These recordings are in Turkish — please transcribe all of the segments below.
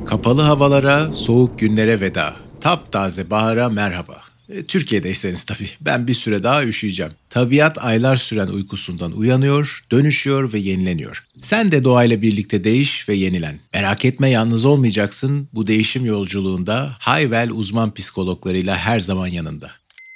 Kapalı havalara, soğuk günlere veda. Taptaze bahara merhaba. Türkiye'deyseniz tabii. Ben bir süre daha üşüyeceğim. Tabiat aylar süren uykusundan uyanıyor, dönüşüyor ve yenileniyor. Sen de doğayla birlikte değiş ve yenilen. Merak etme, yalnız olmayacaksın. Bu değişim yolculuğunda Hayvel uzman psikologlarıyla her zaman yanında.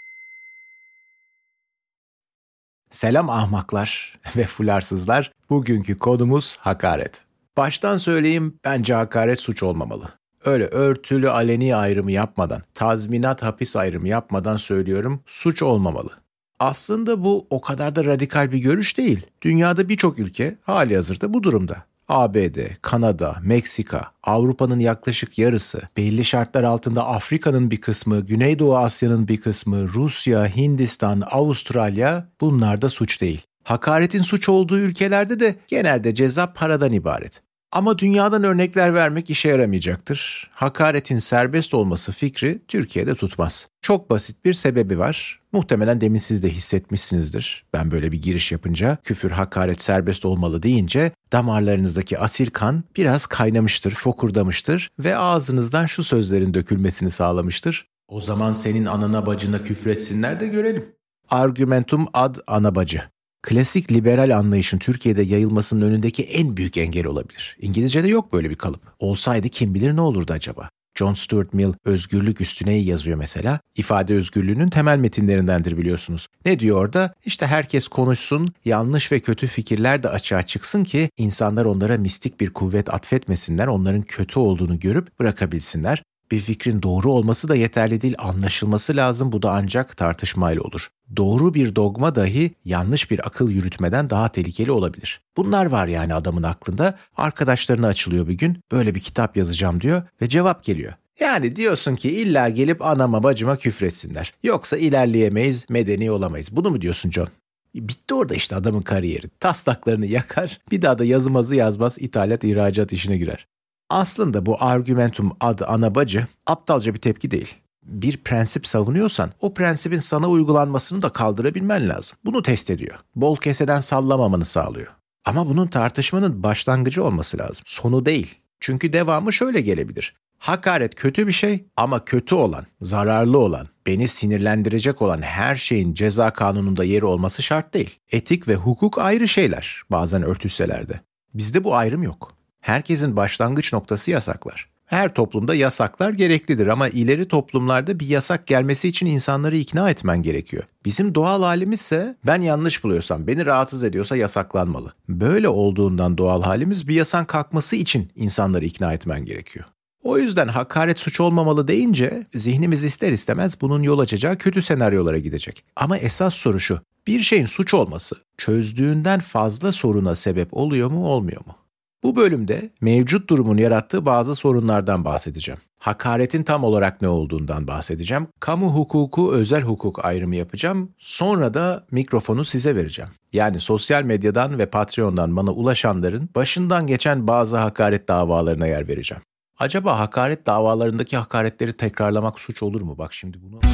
Selam ahmaklar ve fularsızlar. Bugünkü konumuz hakaret. Baştan söyleyeyim, bence hakaret suç olmamalı. Öyle örtülü aleni ayrımı yapmadan, tazminat hapis ayrımı yapmadan söylüyorum, suç olmamalı. Aslında bu o kadar da radikal bir görüş değil. Dünyada birçok ülke halihazırda bu durumda. ABD, Kanada, Meksika, Avrupa'nın yaklaşık yarısı, belli şartlar altında Afrika'nın bir kısmı, Güneydoğu Asya'nın bir kısmı, Rusya, Hindistan, Avustralya, bunlar da suç değil. Hakaretin suç olduğu ülkelerde de genelde ceza paradan ibaret. Ama dünyadan örnekler vermek işe yaramayacaktır. Hakaretin serbest olması fikri Türkiye'de tutmaz. Çok basit bir sebebi var. Muhtemelen demin siz de hissetmişsinizdir. Ben böyle bir giriş yapınca, küfür, hakaret serbest olmalı deyince damarlarınızdaki asil kan biraz kaynamıştır, fokurdamıştır ve ağzınızdan şu sözlerin dökülmesini sağlamıştır. O zaman senin anana bacına küfretsinler de görelim. Argumentum ad anabacı. Klasik liberal anlayışın Türkiye'de yayılmasının önündeki en büyük engel olabilir. İngilizce'de yok böyle bir kalıp. Olsaydı kim bilir ne olurdu acaba? John Stuart Mill özgürlük üstüne yazıyor mesela. İfade özgürlüğünün temel metinlerindendir biliyorsunuz. Ne diyor orada? İşte herkes konuşsun, yanlış ve kötü fikirler de açığa çıksın ki insanlar onlara mistik bir kuvvet atfetmesinler, onların kötü olduğunu görüp bırakabilsinler. Bir fikrin doğru olması da yeterli değil, anlaşılması lazım. Bu da ancak tartışmayla olur. Doğru bir dogma dahi yanlış bir akıl yürütmeden daha tehlikeli olabilir. Bunlar var yani adamın aklında. Arkadaşlarına açılıyor bir gün, böyle bir kitap yazacağım diyor ve cevap geliyor. Yani diyorsun ki illa gelip anama bacıma küfretsinler. Yoksa ilerleyemeyiz, medeni olamayız. Bunu mu diyorsun John? Bitti orada işte adamın kariyeri. Taslaklarını yakar, bir daha da yazmazı yazmaz ithalat ihracat işine girer. Aslında bu argumentum ad anabacı aptalca bir tepki değil. Bir prensip savunuyorsan o prensibin sana uygulanmasını da kaldırabilmen lazım. Bunu test ediyor. Bol keseden sallamamanı sağlıyor. Ama bunun tartışmanın başlangıcı olması lazım. Sonu değil. Çünkü devamı şöyle gelebilir. Hakaret kötü bir şey ama kötü olan, zararlı olan, beni sinirlendirecek olan her şeyin ceza kanununda yeri olması şart değil. Etik ve hukuk ayrı şeyler, bazen örtüşseler de. Bizde bu ayrım yok. Herkesin başlangıç noktası yasaklar. Her toplumda yasaklar gereklidir ama ileri toplumlarda bir yasak gelmesi için insanları ikna etmen gerekiyor. Bizim doğal halimizse ben yanlış buluyorsam, beni rahatsız ediyorsa yasaklanmalı. Böyle olduğundan doğal halimiz bir yasağın kalkması için insanları ikna etmen gerekiyor. O yüzden hakaret suç olmamalı deyince zihnimiz ister istemez bunun yol açacağı kötü senaryolara gidecek. Ama esas soru şu, bir şeyin suç olması çözdüğünden fazla soruna sebep oluyor mu olmuyor mu? Bu bölümde mevcut durumun yarattığı bazı sorunlardan bahsedeceğim. Hakaretin tam olarak ne olduğundan bahsedeceğim. Kamu hukuku, özel hukuk ayrımı yapacağım. Sonra da mikrofonu size vereceğim. Yani sosyal medyadan ve Patreon'dan bana ulaşanların başından geçen bazı hakaret davalarına yer vereceğim. Acaba hakaret davalarındaki hakaretleri tekrarlamak suç olur mu? Bak şimdi bunu...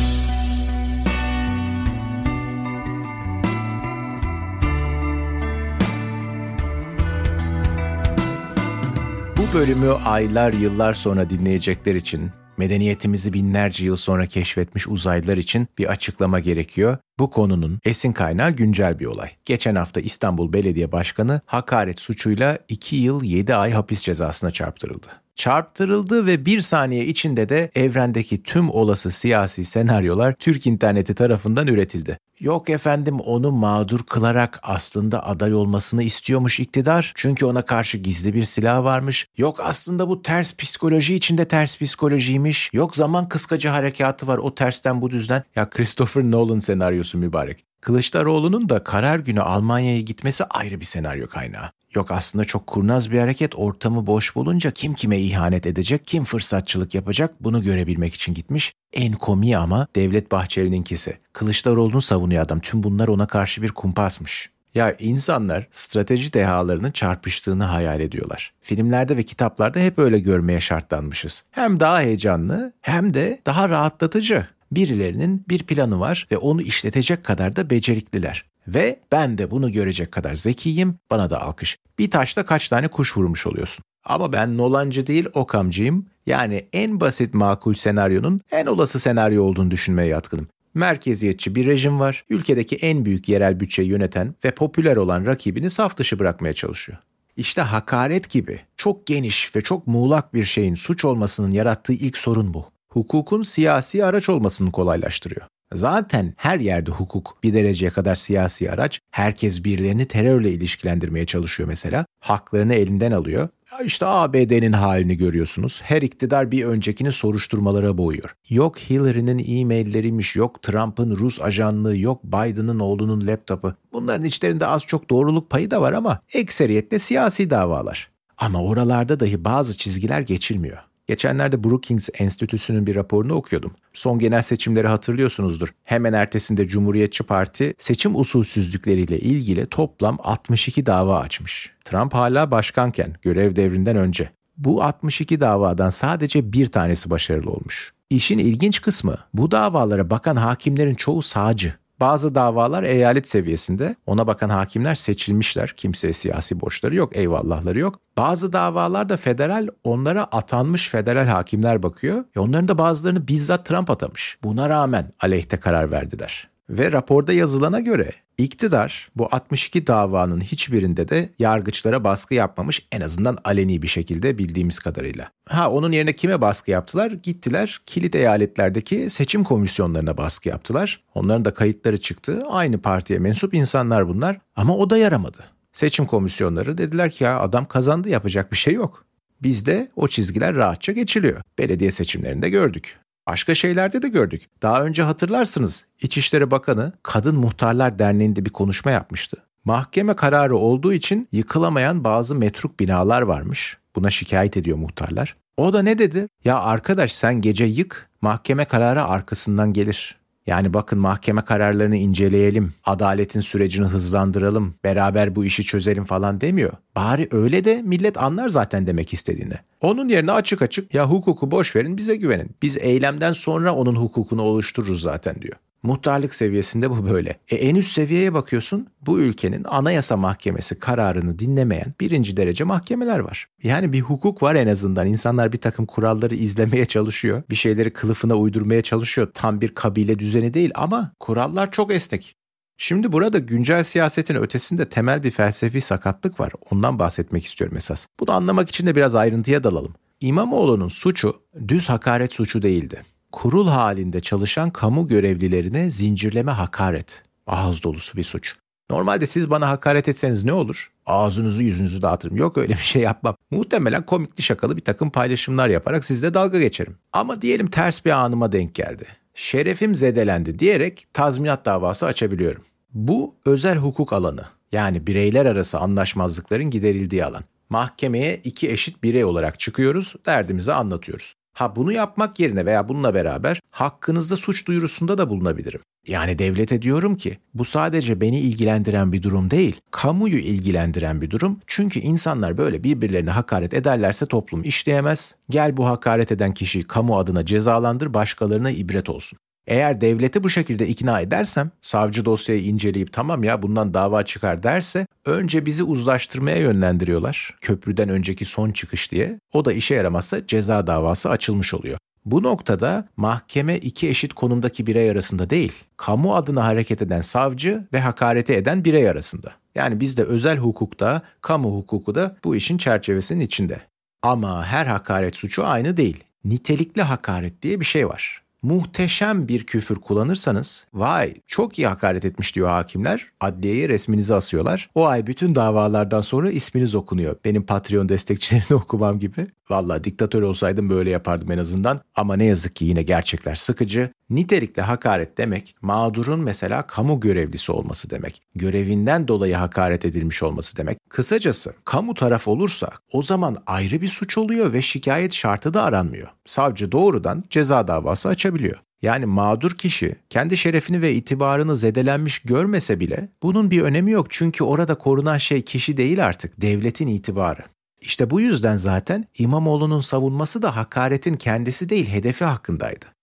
Bu bölümü aylar yıllar sonra dinleyecekler için, medeniyetimizi binlerce yıl sonra keşfetmiş uzaylılar için bir açıklama gerekiyor. Bu konunun esin kaynağı güncel bir olay. Geçen hafta İstanbul Belediye Başkanı hakaret suçuyla 2 yıl 7 ay hapis cezasına çarptırıldı ve 1 saniye içinde de evrendeki tüm olası siyasi senaryolar Türk interneti tarafından üretildi. Yok efendim onu mağdur kılarak aslında aday olmasını istiyormuş iktidar. Çünkü ona karşı gizli bir silah varmış. Yok aslında bu ters psikoloji içinde ters psikolojiymiş. Yok zaman kıskacı harekatı var o tersten bu düzden. Ya Christopher Nolan senaryosu mübarek. Kılıçdaroğlu'nun da karar günü Almanya'ya gitmesi ayrı bir senaryo kaynağı. Yok aslında çok kurnaz bir hareket, ortamı boş bulunca kim kime ihanet edecek, kim fırsatçılık yapacak bunu görebilmek için gitmiş. En komiği ama Devlet Bahçeli'ninkisi. Kılıçdaroğlu'nu savunuyor adam, tüm bunlar ona karşı bir kumpasmış. Ya insanlar strateji dehalarının çarpıştığını hayal ediyorlar. Filmlerde ve kitaplarda hep öyle görmeye şartlanmışız. Hem daha heyecanlı hem de daha rahatlatıcı. Birilerinin bir planı var ve onu işletecek kadar da becerikliler. Ve ben de bunu görecek kadar zekiyim, bana da alkış. Bir taşla kaç tane kuş vurmuş oluyorsun. Ama ben Nolancı değil Occam'cıyım. Yani en basit makul senaryonun en olası senaryo olduğunu düşünmeye yatkınım. Merkeziyetçi bir rejim var, ülkedeki en büyük yerel bütçeyi yöneten ve popüler olan rakibini saf dışı bırakmaya çalışıyor. İşte hakaret gibi çok geniş ve çok muğlak bir şeyin suç olmasının yarattığı ilk sorun bu. Hukukun siyasi araç olmasını kolaylaştırıyor. Zaten her yerde hukuk bir dereceye kadar siyasi araç. Herkes birilerini terörle ilişkilendirmeye çalışıyor mesela. Haklarını elinden alıyor. İşte ABD'nin halini görüyorsunuz. Her iktidar bir öncekini soruşturmalara boğuyor. Yok Hillary'nin e-mailleriymiş, yok Trump'ın Rus ajanlığı, yok Biden'ın oğlunun laptopu. Bunların içlerinde az çok doğruluk payı da var ama ekseriyetle siyasi davalar. Ama oralarda dahi bazı çizgiler geçilmiyor. Geçenlerde Brookings Enstitüsü'nün bir raporunu okuyordum. Son genel seçimleri hatırlıyorsunuzdur. Hemen ertesinde Cumhuriyetçi Parti seçim usulsüzlükleriyle ilgili toplam 62 dava açmış. Trump hala başkanken, görev devrinden önce. Bu 62 davadan sadece bir tanesi başarılı olmuş. İşin ilginç kısmı, bu davalara bakan hakimlerin çoğu sağcı. Bazı davalar eyalet seviyesinde, ona bakan hakimler seçilmişler, kimseye siyasi borçları yok, eyvallahları yok. Bazı davalar da federal, onlara atanmış federal hakimler bakıyor. Onların da bazılarını bizzat Trump atamış. Buna rağmen aleyhte karar verdiler. Ve raporda yazılana göre iktidar bu 62 davanın hiçbirinde de yargıçlara baskı yapmamış, en azından aleni bir şekilde bildiğimiz kadarıyla. Onun yerine kime baskı yaptılar? Gittiler kilit eyaletlerdeki seçim komisyonlarına baskı yaptılar. Onların da kayıtları çıktı. Aynı partiye mensup insanlar bunlar ama o da yaramadı. Seçim komisyonları dediler ki ya adam kazandı, yapacak bir şey yok. Bizde o çizgiler rahatça geçiliyor. Belediye seçimlerinde gördük. Başka şeylerde de gördük. Daha önce hatırlarsınız İçişleri Bakanı Kadın Muhtarlar Derneği'nde bir konuşma yapmıştı. Mahkeme kararı olduğu için yıkılamayan bazı metruk binalar varmış. Buna şikayet ediyor muhtarlar. O da ne dedi? Ya arkadaş sen gece yık, mahkeme kararı arkasından gelir. Yani bakın mahkeme kararlarını inceleyelim, adaletin sürecini hızlandıralım, beraber bu işi çözelim falan demiyor. Bari öyle de millet anlar zaten demek istediğini. Onun yerine açık açık ya hukuku boş verin bize güvenin. Biz eylemden sonra onun hukukunu oluştururuz zaten diyor. Muhtarlık seviyesinde bu böyle. En üst seviyeye bakıyorsun, bu ülkenin Anayasa Mahkemesi kararını dinlemeyen birinci derece mahkemeler var. Yani bir hukuk var en azından. İnsanlar bir takım kuralları izlemeye çalışıyor. Bir şeyleri kılıfına uydurmaya çalışıyor. Tam bir kabile düzeni değil ama kurallar çok esnek. Şimdi burada güncel siyasetin ötesinde temel bir felsefi sakatlık var. Ondan bahsetmek istiyorum esas. Bunu anlamak için de biraz ayrıntıya dalalım. İmamoğlu'nun suçu düz hakaret suçu değildi. Kurul halinde çalışan kamu görevlilerine zincirleme hakaret. Ağız dolusu bir suç. Normalde siz bana hakaret etseniz ne olur? Ağzınızı yüzünüzü dağıtırım. Yok öyle bir şey yapmam. Muhtemelen komikli şakalı bir takım paylaşımlar yaparak sizle dalga geçerim. Ama diyelim ters bir anıma denk geldi. Şerefim zedelendi diyerek tazminat davası açabiliyorum. Bu özel hukuk alanı. Yani bireyler arası anlaşmazlıkların giderildiği alan. Mahkemeye iki eşit birey olarak çıkıyoruz, derdimizi anlatıyoruz. Bunu yapmak yerine veya bununla beraber hakkınızda suç duyurusunda da bulunabilirim. Yani devlete diyorum ki bu sadece beni ilgilendiren bir durum değil, kamuyu ilgilendiren bir durum. Çünkü insanlar böyle birbirlerine hakaret ederlerse toplum işleyemez. Gel bu hakaret eden kişiyi kamu adına cezalandır, başkalarına ibret olsun. Eğer devleti bu şekilde ikna edersem, savcı dosyayı inceleyip tamam ya bundan dava çıkar derse, önce bizi uzlaştırmaya yönlendiriyorlar. Köprüden önceki son çıkış diye. O da işe yaramazsa ceza davası açılmış oluyor. Bu noktada mahkeme iki eşit konumdaki birey arasında değil, kamu adına hareket eden savcı ve hakareti eden birey arasında. Yani bizde özel hukukta, kamu hukuku da bu işin çerçevesinin içinde. Ama her hakaret suçu aynı değil. Nitelikli hakaret diye bir şey var. Muhteşem bir küfür kullanırsanız, vay çok iyi hakaret etmiş diyor hakimler, adliyeye resminizi asıyorlar. O ay bütün davalardan sonra isminiz okunuyor. Benim Patreon destekçilerini okumam gibi. Vallahi diktatör olsaydım böyle yapardım en azından. Ama ne yazık ki yine gerçekler sıkıcı. Nitelikli hakaret demek, mağdurun mesela kamu görevlisi olması demek. Görevinden dolayı hakaret edilmiş olması demek. Kısacası kamu taraf olursa o zaman ayrı bir suç oluyor ve şikayet şartı da aranmıyor. Savcı doğrudan ceza davası açabiliyor. Yani mağdur kişi kendi şerefini ve itibarını zedelenmiş görmese bile bunun bir önemi yok. Çünkü orada korunan şey kişi değil artık, devletin itibarı. İşte bu yüzden zaten İmamoğlu'nun savunması da hakaretin kendisi değil, hedefi hakkındaydı.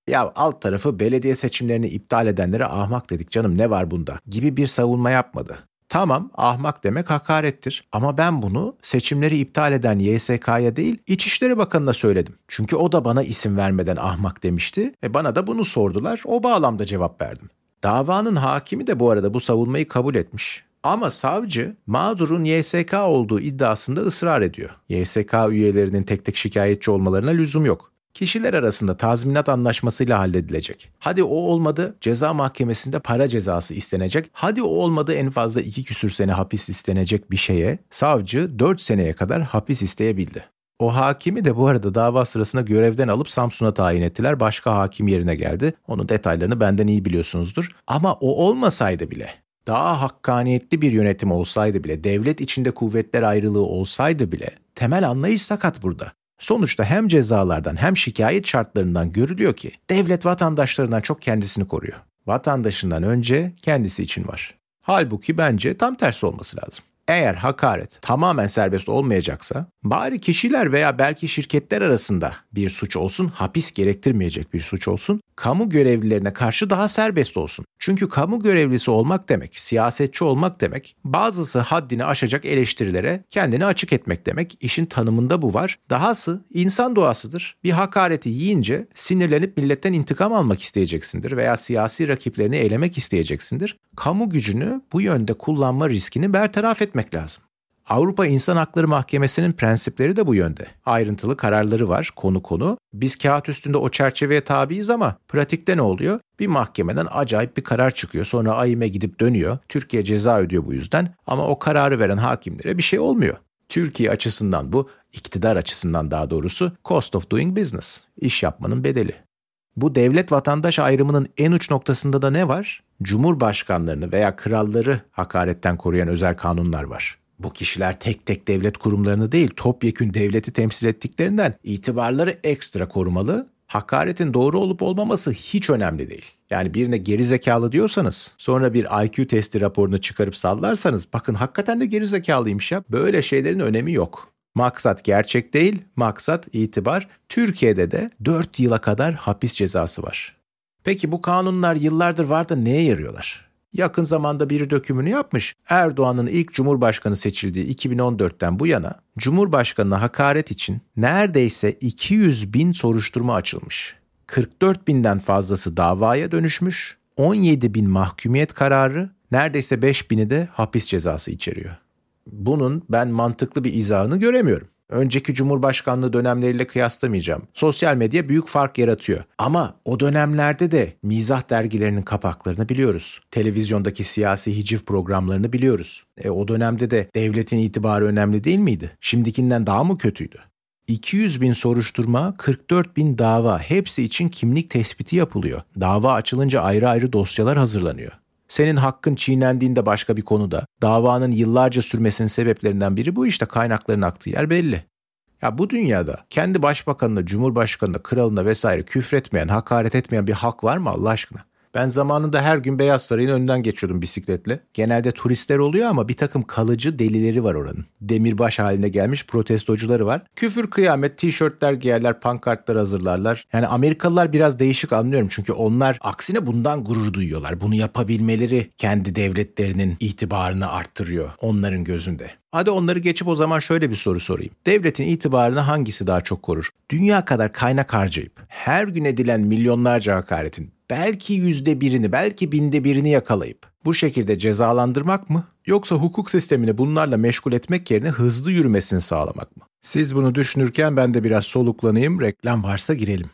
Ya alt tarafı belediye seçimlerini iptal edenlere ahmak dedik canım ne var bunda gibi bir savunma yapmadı. Tamam, ahmak demek hakarettir ama ben bunu seçimleri iptal eden YSK'ya değil İçişleri Bakanı'na söyledim. Çünkü o da bana isim vermeden ahmak demişti ve bana da bunu sordular, o bağlamda cevap verdim. Davanın hakimi de bu arada bu savunmayı kabul etmiş. Ama savcı mağdurun YSK olduğu iddiasında ısrar ediyor. YSK üyelerinin tek tek şikayetçi olmalarına lüzum yok. Kişiler arasında tazminat anlaşmasıyla halledilecek. Hadi o olmadı, ceza mahkemesinde para cezası istenecek. Hadi o olmadı, en fazla 2 küsür sene hapis istenecek bir şeye savcı 4 seneye kadar hapis isteyebildi. O hakimi de bu arada dava sırasında görevden alıp Samsun'a tayin ettiler. Başka hakim yerine geldi. Onun detaylarını benden iyi biliyorsunuzdur. Ama o olmasaydı bile, daha hakkaniyetli bir yönetim olsaydı bile, devlet içinde kuvvetler ayrılığı olsaydı bile temel anlayış sakat burada. Sonuçta hem cezalardan hem şikayet şartlarından görülüyor ki devlet vatandaşlarından çok kendisini koruyor. Vatandaşından önce kendisi için var. Halbuki bence tam tersi olması lazım. Eğer hakaret tamamen serbest olmayacaksa bari kişiler veya belki şirketler arasında bir suç olsun, hapis gerektirmeyecek bir suç olsun, kamu görevlilerine karşı daha serbest olsun. Çünkü kamu görevlisi olmak demek, siyasetçi olmak demek, bazısı haddini aşacak eleştirilere kendini açık etmek demek. İşin tanımında bu var. Dahası insan doğasıdır. Bir hakareti yiyince sinirlenip milletten intikam almak isteyeceksindir veya siyasi rakiplerini elemek isteyeceksindir. Kamu gücünü bu yönde kullanma riskini bertaraf etmek lazım. Avrupa İnsan Hakları Mahkemesi'nin prensipleri de bu yönde. Ayrıntılı kararları var konu. Biz kağıt üstünde o çerçeveye tabiiz ama pratikte ne oluyor? Bir mahkemeden acayip bir karar çıkıyor. Sonra AİM'e gidip dönüyor. Türkiye ceza ödüyor bu yüzden. Ama o kararı veren hakimlere bir şey olmuyor. Türkiye açısından bu, iktidar açısından daha doğrusu cost of doing business. İş yapmanın bedeli. Bu devlet vatandaş ayrımının en uç noktasında da ne var? Cumhurbaşkanlarını veya kralları hakaretten koruyan özel kanunlar var. Bu kişiler tek tek devlet kurumlarını değil, topyekün devleti temsil ettiklerinden itibarları ekstra korumalı. Hakaretin doğru olup olmaması hiç önemli değil. Yani birine gerizekalı diyorsanız, sonra bir IQ testi raporunu çıkarıp sallarsanız, bakın hakikaten de gerizekalıymış ya, böyle şeylerin önemi yok. Maksat gerçek değil, maksat itibar. Türkiye'de de 4 yıla kadar hapis cezası var. Peki bu kanunlar yıllardır var da neye yarıyorlar? Yakın zamanda biri dökümünü yapmış. Erdoğan'ın ilk Cumhurbaşkanı seçildiği 2014'ten bu yana Cumhurbaşkanı'na hakaret için neredeyse 200 bin soruşturma açılmış. 44 binden fazlası davaya dönüşmüş, 17 bin mahkumiyet kararı, neredeyse 5 bini de hapis cezası içeriyor. Bunun ben mantıklı bir izahını göremiyorum. Önceki Cumhurbaşkanlığı dönemleriyle kıyaslamayacağım. Sosyal medya büyük fark yaratıyor. Ama o dönemlerde de mizah dergilerinin kapaklarını biliyoruz. Televizyondaki siyasi hiciv programlarını biliyoruz. O dönemde de devletin itibarı önemli değil miydi? Şimdikinden daha mı kötüydü? 200 bin soruşturma, 44 bin dava, hepsi için kimlik tespiti yapılıyor. Dava açılınca ayrı ayrı dosyalar hazırlanıyor. Senin hakkın çiğnendiğinde başka bir konuda, davanın yıllarca sürmesinin sebeplerinden biri bu, işte kaynakların aktığı yer belli. Ya bu dünyada kendi başbakanına, cumhurbaşkanına, kralına vesaire küfretmeyen, hakaret etmeyen bir halk var mı Allah aşkına? Ben zamanında her gün Beyaz Saray'ın önünden geçiyordum bisikletle. Genelde turistler oluyor ama bir takım kalıcı delileri var oranın. Demirbaş haline gelmiş protestocuları var. Küfür kıyamet, tişörtler giyerler, pankartlar hazırlarlar. Yani Amerikalılar biraz değişik, anlıyorum. Çünkü onlar aksine bundan gurur duyuyorlar. Bunu yapabilmeleri kendi devletlerinin itibarını arttırıyor onların gözünde. Hadi onları geçip o zaman şöyle bir soru sorayım. Devletin itibarını hangisi daha çok korur? Dünya kadar kaynak harcayıp her gün edilen milyonlarca hakaretin belki %1'ini, belki %1000'ini yakalayıp bu şekilde cezalandırmak mı? Yoksa hukuk sistemini bunlarla meşgul etmek yerine hızlı yürümesini sağlamak mı? Siz bunu düşünürken ben de biraz soluklanayım, reklam varsa girelim.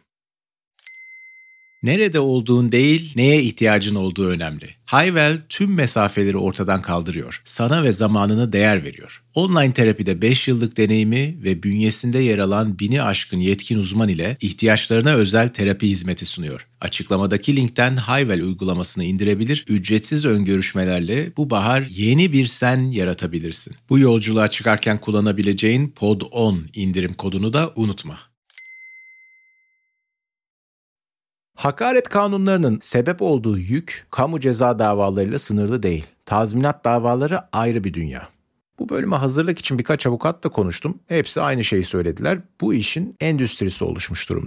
Nerede olduğun değil, neye ihtiyacın olduğu önemli. Hayvel tüm mesafeleri ortadan kaldırıyor. Sana ve zamanına değer veriyor. Online terapide 5 yıllık deneyimi ve bünyesinde yer alan 1000'i aşkın yetkin uzman ile ihtiyaçlarına özel terapi hizmeti sunuyor. Açıklamadaki linkten Hayvel uygulamasını indirebilir, ücretsiz öngörüşmelerle bu bahar yeni bir sen yaratabilirsin. Bu yolculuğa çıkarken kullanabileceğin POD10 indirim kodunu da unutma. Hakaret kanunlarının sebep olduğu yük kamu ceza davalarıyla sınırlı değil. Tazminat davaları ayrı bir dünya. Bu bölüme hazırlık için birkaç avukatla konuştum. Hepsi aynı şeyi söylediler. Bu işin endüstrisi oluşmuş durumda.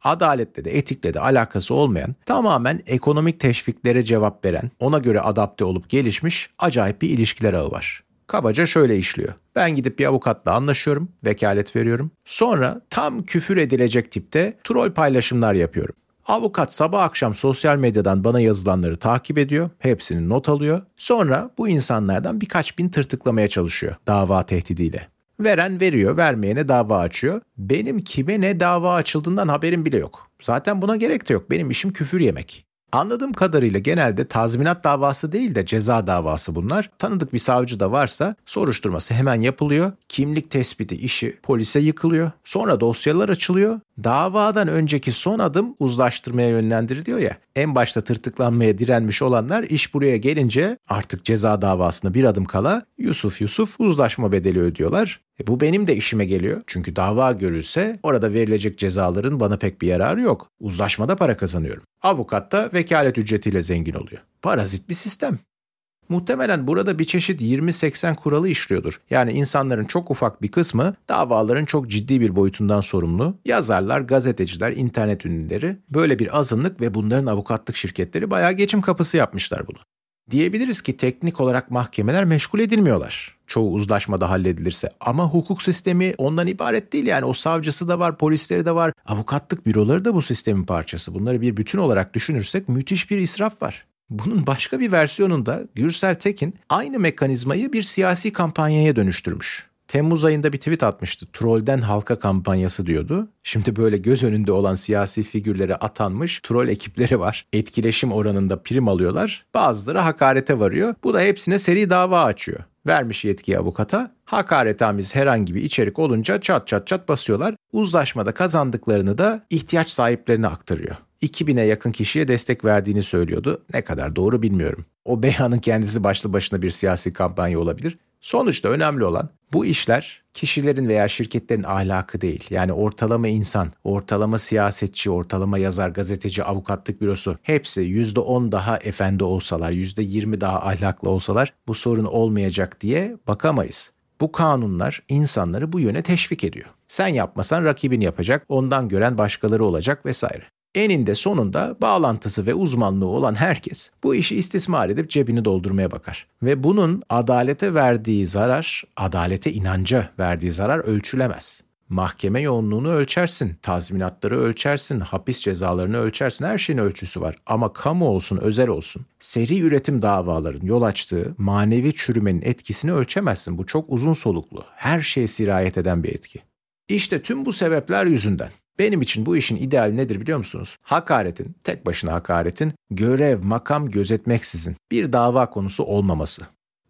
adaletle de etikle de alakası olmayan, tamamen ekonomik teşviklere cevap veren, ona göre adapte olup gelişmiş acayip bir ilişkiler ağı var. Kabaca şöyle işliyor. Ben gidip bir avukatla anlaşıyorum, vekalet veriyorum. Sonra tam küfür edilecek tipte troll paylaşımlar yapıyorum. Avukat sabah akşam sosyal medyadan bana yazılanları takip ediyor, hepsini not alıyor. Sonra bu insanlardan birkaç bin tırtıklamaya çalışıyor dava tehdidiyle. Veren veriyor, vermeyene dava açıyor. Benim kime ne dava açıldığından haberim bile yok. Zaten buna gerek de yok. Benim işim küfür yemek. Anladığım kadarıyla genelde tazminat davası değil de ceza davası bunlar. Tanıdık bir savcı da varsa soruşturması hemen yapılıyor. Kimlik tespiti işi polise yıkılıyor. Sonra dosyalar açılıyor. Davadan önceki son adım uzlaştırmaya yönlendiriliyor ya. En başta tırtıklanmaya direnmiş olanlar iş buraya gelince artık ceza davasına bir adım kala Yusuf uzlaşma bedeli ödüyorlar. Bu benim de işime geliyor. Çünkü dava görülse orada verilecek cezaların bana pek bir yararı yok. Uzlaşmada para kazanıyorum. Avukat da vekalet ücretiyle zengin oluyor. Parazit bir sistem. Muhtemelen burada bir çeşit 20-80 kuralı işliyordur. Yani insanların çok ufak bir kısmı davaların çok ciddi bir boyutundan sorumlu. Yazarlar, gazeteciler, internet ünlüleri böyle bir azınlık ve bunların avukatlık şirketleri bayağı geçim kapısı yapmışlar bunu. Diyebiliriz ki teknik olarak mahkemeler meşgul edilmiyorlar. Çoğu uzlaşmada halledilirse ama hukuk sistemi ondan ibaret değil, yani o savcısı da var, polisleri de var, avukatlık büroları da bu sistemin parçası. Bunları bir bütün olarak düşünürsek müthiş bir israf var. Bunun başka bir versiyonunda Gürsel Tekin aynı mekanizmayı bir siyasi kampanyaya dönüştürmüş. Temmuz ayında bir tweet atmıştı. Trollden halka kampanyası diyordu. Şimdi böyle göz önünde olan siyasi figürlere atanmış troll ekipleri var. Etkileşim oranında prim alıyorlar. Bazıları hakarete varıyor. Bu da hepsine seri dava açıyor. Vermiş yetkiyi avukata. Hakaretamiz herhangi bir içerik olunca çat basıyorlar. Uzlaşmada kazandıklarını da ihtiyaç sahiplerine aktarıyor. 2000'e yakın kişiye destek verdiğini söylüyordu. Ne kadar doğru bilmiyorum. O beyanın kendisi başlı başına bir siyasi kampanya olabilir. Sonuçta önemli olan bu işler kişilerin veya şirketlerin ahlakı değil. Yani ortalama insan, ortalama siyasetçi, ortalama yazar, gazeteci, avukatlık bürosu hepsi %10 daha efendi olsalar, %20 daha ahlaklı olsalar bu sorun olmayacak diye bakamayız. Bu kanunlar insanları bu yöne teşvik ediyor. Sen yapmasan rakibin yapacak, ondan gören başkaları olacak vesaire. Eninde sonunda bağlantısı ve uzmanlığı olan herkes bu işi istismar edip cebini doldurmaya bakar. Ve bunun adalete verdiği zarar, adalete inanca verdiği zarar ölçülemez. Mahkeme yoğunluğunu ölçersin, tazminatları ölçersin, hapis cezalarını ölçersin, her şeyin ölçüsü var. Ama kamu olsun, özel olsun, seri üretim davaların yol açtığı manevi çürümenin etkisini ölçemezsin. Bu çok uzun soluklu, her şeye sirayet eden bir etki. İşte tüm bu sebepler yüzünden benim için bu işin ideali nedir biliyor musunuz? Hakaretin, tek başına hakaretin görev, makam gözetmeksizin bir dava konusu olmaması.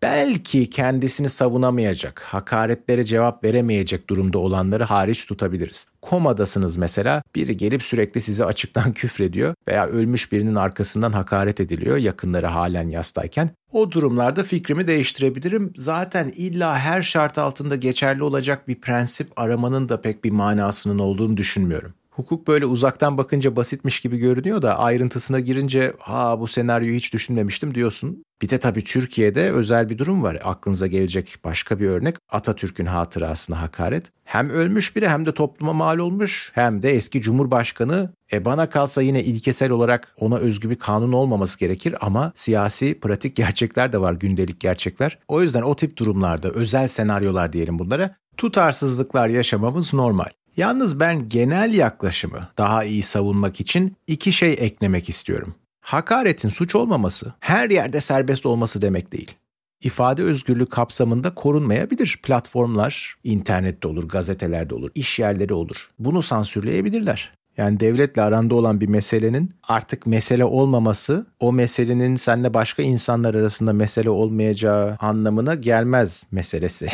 Belki kendisini savunamayacak, hakaretlere cevap veremeyecek durumda olanları hariç tutabiliriz. Komadasınız mesela, biri gelip sürekli size açıktan küfrediyor veya ölmüş birinin arkasından hakaret ediliyor yakınları halen yastayken. O durumlarda fikrimi değiştirebilirim. Zaten illa her şart altında geçerli olacak bir prensip aramanın da pek bir manasının olduğunu düşünmüyorum. Hukuk böyle uzaktan bakınca basitmiş gibi görünüyor da ayrıntısına girince bu senaryoyu hiç düşünmemiştim diyorsun. Bir de tabii Türkiye'de özel bir durum var. Aklınıza gelecek başka bir örnek Atatürk'ün hatırasına hakaret. Hem ölmüş biri hem de topluma mal olmuş hem de eski Cumhurbaşkanı. Bana kalsa yine ilkesel olarak ona özgü bir kanun olmaması gerekir ama siyasi pratik gerçekler de var, gündelik gerçekler. O yüzden o tip durumlarda özel senaryolar diyelim bunlara, tutarsızlıklar yaşamamız normal. Yalnız ben genel yaklaşımı daha iyi savunmak için iki şey eklemek istiyorum. Hakaretin suç olmaması, her yerde serbest olması demek değil. İfade özgürlüğü kapsamında korunmayabilir. Platformlar, internette olur, gazetelerde olur, iş yerleri olur. Bunu sansürleyebilirler. Yani devletle aranda olan bir meselenin artık mesele olmaması, o meselenin seninle başka insanlar arasında mesele olmayacağı anlamına gelmez meselesi.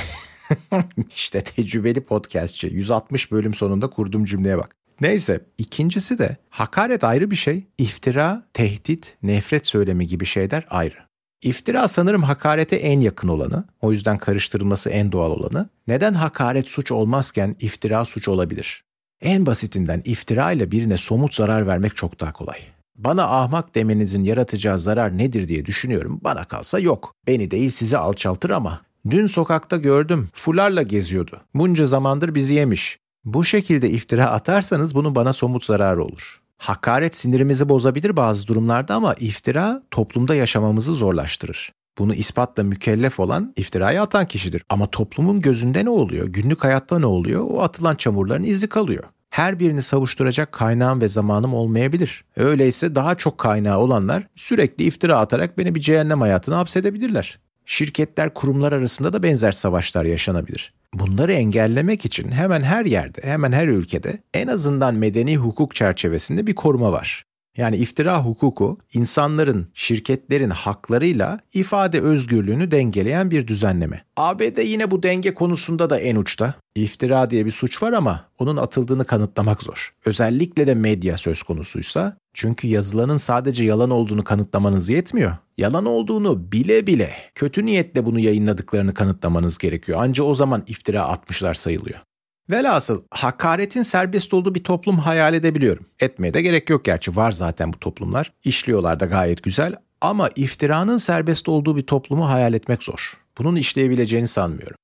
İşte tecrübeli podcastçı. 160 bölüm sonunda kurduğum cümleye bak. Neyse, ikincisi de hakaret ayrı bir şey. İftira, tehdit, nefret söylemi gibi şeyler ayrı. İftira sanırım hakarete en yakın olanı. O yüzden karıştırılması en doğal olanı. Neden hakaret suç olmazken iftira suç olabilir? En basitinden iftira ile birine somut zarar vermek çok daha kolay. Bana ahmak demenizin yaratacağı zarar nedir diye düşünüyorum. Bana kalsa yok. Beni değil sizi alçaltır ama. Dün sokakta gördüm. Fularla geziyordu. Bunca zamandır bizi yemiş. Bu şekilde iftira atarsanız bunun bana somut zararı olur. Hakaret sinirimizi bozabilir bazı durumlarda ama iftira toplumda yaşamamızı zorlaştırır. Bunu ispatla mükellef olan iftirayı atan kişidir. Ama toplumun gözünde ne oluyor? Günlük hayatta ne oluyor? O atılan çamurların izi kalıyor. Her birini savuşturacak kaynağım ve zamanım olmayabilir. Öyleyse daha çok kaynağı olanlar sürekli iftira atarak beni bir cehennem hayatına hapsedebilirler. Şirketler, kurumlar arasında da benzer savaşlar yaşanabilir. Bunları engellemek için hemen her yerde, hemen her ülkede en azından medeni hukuk çerçevesinde bir koruma var. Yani iftira hukuku insanların, şirketlerin haklarıyla ifade özgürlüğünü dengeleyen bir düzenleme. ABD yine bu denge konusunda da en uçta. İftira diye bir suç var ama onun atıldığını kanıtlamak zor. Özellikle de medya söz konusuysa. Çünkü yazılanın sadece yalan olduğunu kanıtlamanız yetmiyor. Yalan olduğunu bile bile kötü niyetle bunu yayınladıklarını kanıtlamanız gerekiyor. Anca o zaman iftira atmışlar sayılıyor. Velhasıl hakaretin serbest olduğu bir toplum hayal edebiliyorum. Etmeye de gerek yok gerçi, var zaten bu toplumlar. İşliyorlar da gayet güzel ama iftiranın serbest olduğu bir toplumu hayal etmek zor. Bunun işleyebileceğini sanmıyorum.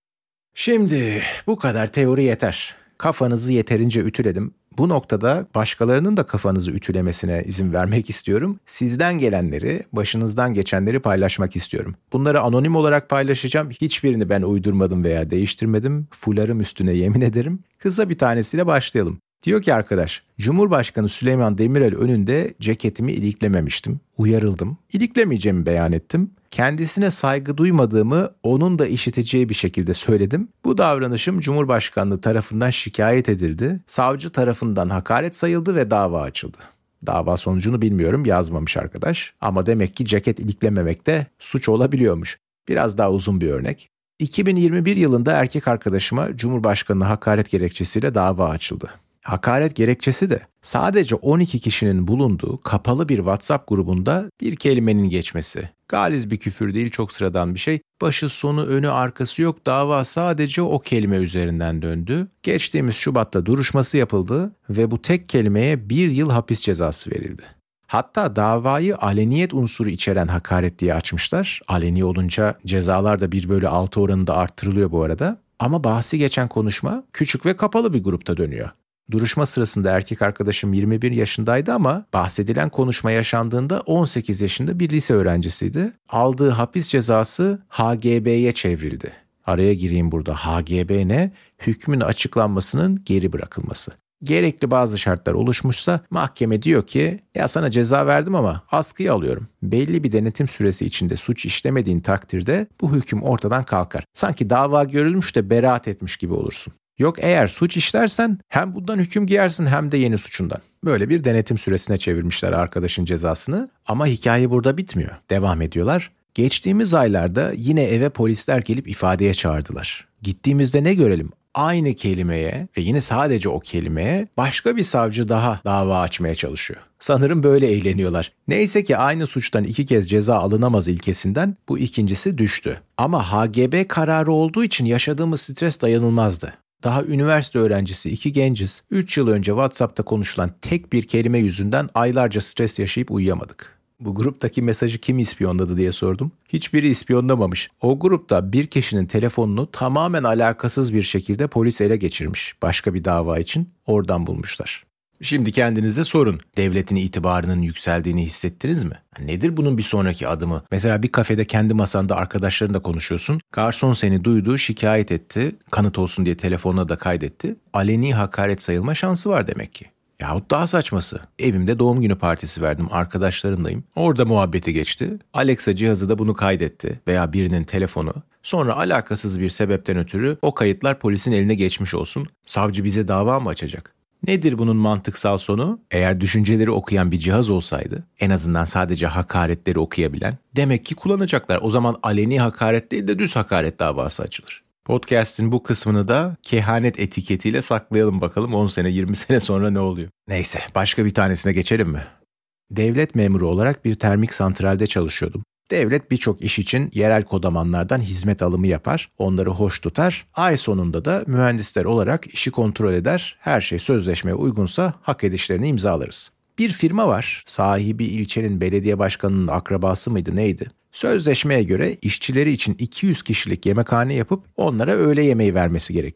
Şimdi bu kadar teori yeter. Kafanızı yeterince ütüledim. Bu noktada başkalarının da kafanızı ütülemesine izin vermek istiyorum. Sizden gelenleri, başınızdan geçenleri paylaşmak istiyorum. Bunları anonim olarak paylaşacağım. Hiçbirini ben uydurmadım veya değiştirmedim. Fularım üstüne yemin ederim. Kısa bir tanesiyle başlayalım. Diyor ki arkadaş, Cumhurbaşkanı Süleyman Demirel önünde ceketimi iliklememiştim. Uyarıldım. İliklemeyeceğimi beyan ettim. Kendisine saygı duymadığımı onun da işiteceği bir şekilde söyledim. Bu davranışım Cumhurbaşkanlığı tarafından şikayet edildi. Savcı tarafından hakaret sayıldı ve dava açıldı. Dava sonucunu bilmiyorum, yazmamış arkadaş. Ama demek ki ceket iliklememek de suç olabiliyormuş. Biraz daha uzun bir örnek. 2021 yılında erkek arkadaşıma Cumhurbaşkanlığı hakaret gerekçesiyle dava açıldı. Hakaret gerekçesi de sadece 12 kişinin bulunduğu kapalı bir WhatsApp grubunda bir kelimenin geçmesi. Galiz bir küfür değil, çok sıradan bir şey. Başı sonu önü arkası yok, dava sadece o kelime üzerinden döndü. Geçtiğimiz Şubat'ta duruşması yapıldı ve bu tek kelimeye 1 yıl hapis cezası verildi. Hatta davayı aleniyet unsuru içeren hakaret diye açmışlar. Aleni olunca cezalar da 1/6 oranında arttırılıyor bu arada. Ama bahsi geçen konuşma küçük ve kapalı bir grupta dönüyor. Duruşma sırasında erkek arkadaşım 21 yaşındaydı ama bahsedilen konuşma yaşandığında 18 yaşında bir lise öğrencisiydi. Aldığı hapis cezası HGB'ye çevrildi. Araya gireyim burada. HGB ne? Hükmün açıklanmasının geri bırakılması. Gerekli bazı şartlar oluşmuşsa mahkeme diyor ki ya sana ceza verdim ama askıya alıyorum. Belli bir denetim süresi içinde suç işlemediğin takdirde bu hüküm ortadan kalkar. Sanki dava görülmüş de beraat etmiş gibi olursun. Yok, eğer suç işlersen hem bundan hüküm giyersin hem de yeni suçundan. Böyle bir denetim süresine çevirmişler arkadaşın cezasını. Ama hikaye burada bitmiyor. Devam ediyorlar. Geçtiğimiz aylarda yine eve polisler gelip ifadeye çağırdılar. Gittiğimizde ne görelim? Aynı kelimeye ve yine sadece o kelimeye başka bir savcı daha dava açmaya çalışıyor. Sanırım böyle eğleniyorlar. Neyse ki aynı suçtan 2 kez ceza alınamaz ilkesinden bu ikincisi düştü. Ama HGB kararı olduğu için yaşadığımız stres dayanılmazdı. Daha üniversite öğrencisi 2 genciz. 3 yıl önce WhatsApp'ta konuşulan tek bir kelime yüzünden aylarca stres yaşayıp uyuyamadık. Bu gruptaki mesajı kim ispiyonladı diye sordum. Hiçbiri ispiyonlamamış. O grupta bir kişinin telefonunu tamamen alakasız bir şekilde polis ele geçirmiş. Başka bir dava için oradan bulmuşlar. Şimdi kendinize sorun. Devletin itibarının yükseldiğini hissettiniz mi? Nedir bunun bir sonraki adımı? Mesela bir kafede kendi masanda arkadaşlarınla konuşuyorsun. Garson seni duydu, şikayet etti. Kanıt olsun diye telefonuna da kaydetti. Aleni hakaret sayılma şansı var demek ki. Yahut daha saçması. Evimde doğum günü partisi verdim, arkadaşlarımlayım. Orada muhabbeti geçti. Alexa cihazı da bunu kaydetti veya birinin telefonu. Sonra alakasız bir sebepten ötürü o kayıtlar polisin eline geçmiş olsun. Savcı bize dava mı açacak? Nedir bunun mantıksal sonu? Eğer düşünceleri okuyan bir cihaz olsaydı, en azından sadece hakaretleri okuyabilen, demek ki kullanacaklar. O zaman aleni hakaret değil de düz hakaret davası açılır. Podcast'in bu kısmını da kehanet etiketiyle saklayalım bakalım 10 sene 20 sene sonra ne oluyor. Neyse, başka bir tanesine geçelim mi? Devlet memuru olarak bir termik santralde çalışıyordum. Devlet birçok iş için yerel kodamanlardan hizmet alımı yapar, onları hoş tutar. Ay sonunda da mühendisler olarak işi kontrol eder, her şey sözleşmeye uygunsa hak edişlerini imzalarız. Bir firma var, sahibi ilçenin belediye başkanının akrabası mıydı neydi? Sözleşmeye göre işçileri için 200 kişilik yemekhane yapıp onlara öğle yemeği vermesi gerekiyor.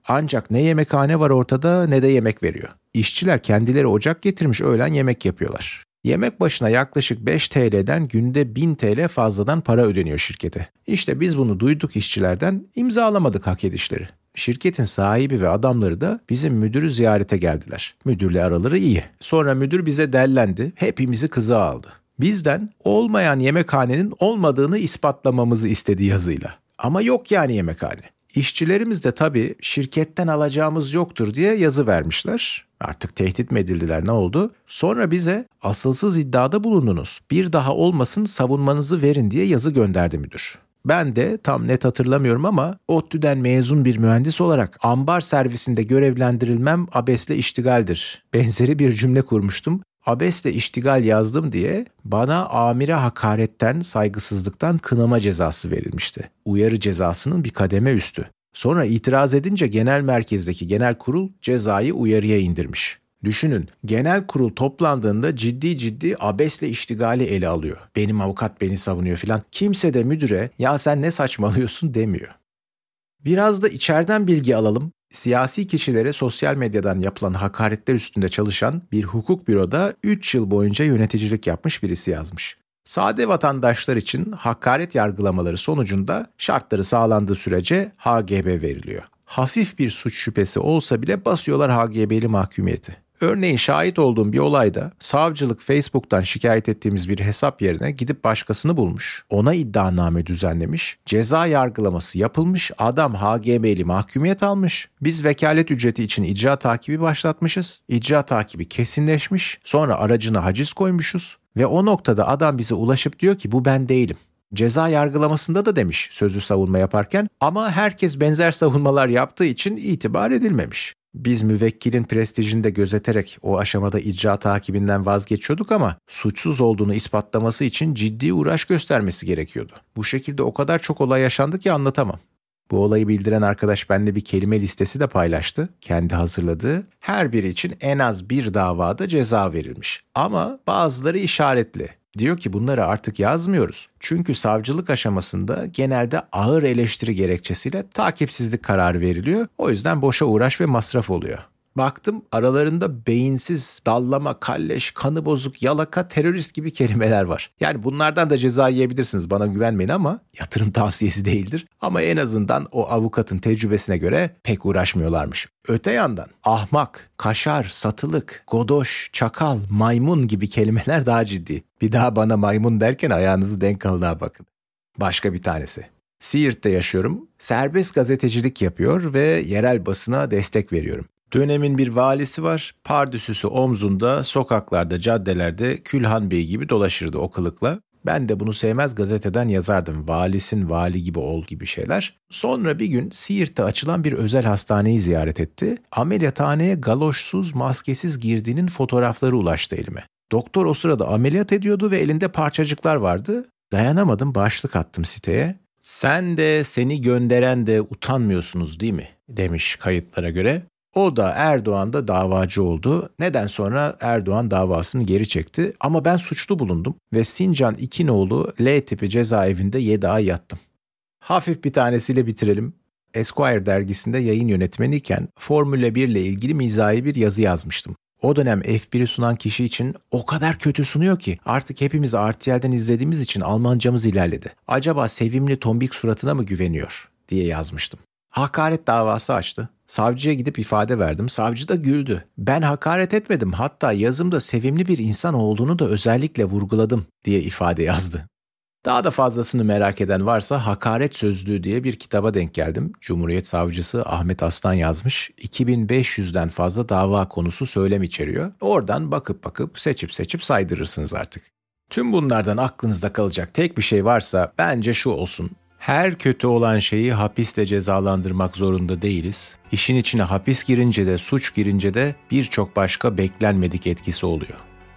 Ancak ne yemekhane var ortada ne de yemek veriyor. İşçiler kendileri ocak getirmiş öğlen yemek yapıyorlar. Yemek başına yaklaşık 5 TL'den günde 1000 TL fazladan para ödeniyor şirkete. İşte biz bunu duyduk işçilerden, imzalamadık hak edişleri. Şirketin sahibi ve adamları da bizim müdürü ziyarete geldiler. Müdürle araları iyi. Sonra müdür bize dellendi, hepimizi kızığa aldı. Bizden olmayan yemekhanenin olmadığını ispatlamamızı istedi yazıyla. Ama yok yani yemekhane. İşçilerimiz de tabii şirketten alacağımız yoktur diye yazı vermişler. Artık tehdit mi edildiler, ne oldu? Sonra bize asılsız iddiada bulundunuz. Bir daha olmasın, savunmanızı verin diye yazı gönderdi müdür. Ben de tam net hatırlamıyorum ama ODTÜ'den mezun bir mühendis olarak ambar servisinde görevlendirilmem abesle iştigaldir. Benzeri bir cümle kurmuştum. Abesle iştigal yazdım diye bana amire hakaretten, saygısızlıktan kınama cezası verilmişti. Uyarı cezasının bir kademe üstü. Sonra itiraz edince genel merkezdeki genel kurul cezayı uyarıya indirmiş. Düşünün, genel kurul toplandığında ciddi abesle iştigali ele alıyor. Benim avukat beni savunuyor filan. Kimse de müdüre ya sen ne saçmalıyorsun demiyor. Biraz da içeriden bilgi alalım. Siyasi kişilere sosyal medyadan yapılan hakaretler üstünde çalışan bir hukuk büroda 3 yıl boyunca yöneticilik yapmış birisi yazmış. Sade vatandaşlar için hakaret yargılamaları sonucunda şartları sağlandığı sürece HGB veriliyor. Hafif bir suç şüphesi olsa bile basıyorlar HGB'li mahkumiyeti. Örneğin şahit olduğum bir olayda savcılık Facebook'tan şikayet ettiğimiz bir hesap yerine gidip başkasını bulmuş. Ona iddianame düzenlemiş. Ceza yargılaması yapılmış. Adam HGB'li mahkumiyet almış. Biz vekalet ücreti için icra takibi başlatmışız. İcra takibi kesinleşmiş. Sonra aracına haciz koymuşuz. Ve o noktada adam bize ulaşıp diyor ki bu ben değilim. Ceza yargılamasında da demiş sözlü savunma yaparken ama herkes benzer savunmalar yaptığı için itibar edilmemiş. Biz müvekkilin prestijini de gözeterek o aşamada icra takibinden vazgeçiyorduk ama suçsuz olduğunu ispatlaması için ciddi uğraş göstermesi gerekiyordu. Bu şekilde o kadar çok olay yaşandı ki anlatamam. Bu olayı bildiren arkadaş benimle bir kelime listesi de paylaştı. Kendi hazırladığı. Her biri için en az bir davada ceza verilmiş. Ama bazıları işaretli. Diyor ki bunları artık yazmıyoruz. Çünkü savcılık aşamasında genelde ağır eleştiri gerekçesiyle takipsizlik kararı veriliyor. O yüzden boşa uğraş ve masraf oluyor. Baktım aralarında beyinsiz, dallama, kalleş, kanı bozuk, yalaka, terörist gibi kelimeler var. Yani bunlardan da ceza yiyebilirsiniz, bana güvenmeyin ama yatırım tavsiyesi değildir. Ama en azından o avukatın tecrübesine göre pek uğraşmıyorlarmış. Öte yandan ahmak, kaşar, satılık, godoş, çakal, maymun gibi kelimeler daha ciddi. Bir daha bana maymun derken ayağınızı denk alın bakın. Başka bir tanesi. Siirt'te yaşıyorum. Serbest gazetecilik yapıyor ve yerel basına destek veriyorum. Dönemin bir valisi var, pardüsüsü omzunda, sokaklarda, caddelerde Külhan Bey gibi dolaşırdı o kılıkla. Ben de bunu sevmez gazeteden yazardım. Valisin vali gibi ol gibi şeyler. Sonra bir gün Siirt'te açılan bir özel hastaneyi ziyaret etti. Ameliyathaneye galoşsuz, maskesiz girdiğinin fotoğrafları ulaştı elime. Doktor o sırada ameliyat ediyordu ve elinde parçacıklar vardı. Dayanamadım, başlık attım siteye. Sen de seni gönderen de utanmıyorsunuz değil mi? Demiş kayıtlara göre. O da Erdoğan da davacı oldu. Neden sonra Erdoğan davasını geri çekti. Ama ben suçlu bulundum ve Sincan İkinoğlu L tipi cezaevinde 7 ay yattım. Hafif bir tanesiyle bitirelim. Esquire dergisinde yayın yönetmeniyken Formula 1 ile ilgili mizahi bir yazı yazmıştım. O dönem F1'i sunan kişi için o kadar kötü sunuyor ki artık hepimiz RTL'den izlediğimiz için Almancamız ilerledi. Acaba sevimli tombik suratına mı güveniyor diye yazmıştım. Hakaret davası açtı. Savcıya gidip ifade verdim. Savcı da güldü. Ben hakaret etmedim. Hatta yazımda sevimli bir insan olduğunu da özellikle vurguladım diye ifade yazdı. Daha da fazlasını merak eden varsa Hakaret Sözlüğü diye bir kitaba denk geldim. Cumhuriyet Savcısı Ahmet Aslan yazmış. 2500'den fazla dava konusu söylem içeriyor. Oradan bakıp seçip saydırırsınız artık. Tüm bunlardan aklınızda kalacak tek bir şey varsa bence şu olsun. Her kötü olan şeyi hapisle cezalandırmak zorunda değiliz. İşin içine hapis girince de suç girince de birçok başka beklenmedik etkisi oluyor.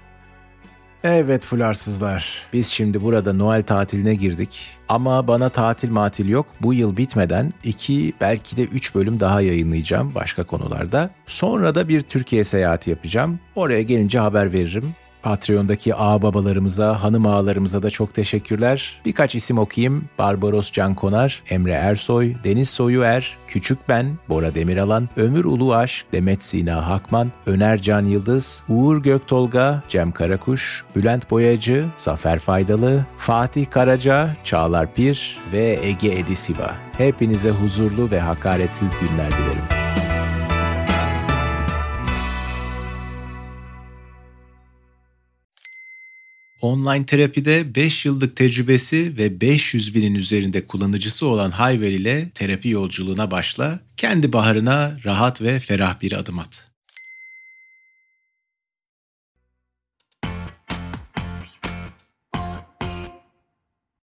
Evet fularsızlar, biz şimdi burada Noel tatiline girdik. Ama bana tatil yok. Bu yıl bitmeden 2 belki de 3 bölüm daha yayınlayacağım başka konularda. Sonra da bir Türkiye seyahati yapacağım. Oraya gelince haber veririm. Patreon'daki ağababalarımıza, hanım ağalarımıza da çok teşekkürler. Birkaç isim okuyayım. Barbaros Can Konar, Emre Ersoy, Deniz Soyuer, Küçük Ben, Bora Demiralan, Ömür Uluaş, Demet Sina Hakman, Öner Can Yıldız, Uğur Göktolga, Cem Karakuş, Bülent Boyacı, Zafer Faydalı, Fatih Karaca, Çağlar Pir ve Ege Edisiva. Hepinize huzurlu ve hakaretsiz günler dilerim. Online terapide 5 yıllık tecrübesi ve 500 binin üzerinde kullanıcısı olan Hayvel ile terapi yolculuğuna başla, kendi baharına rahat ve ferah bir adım at.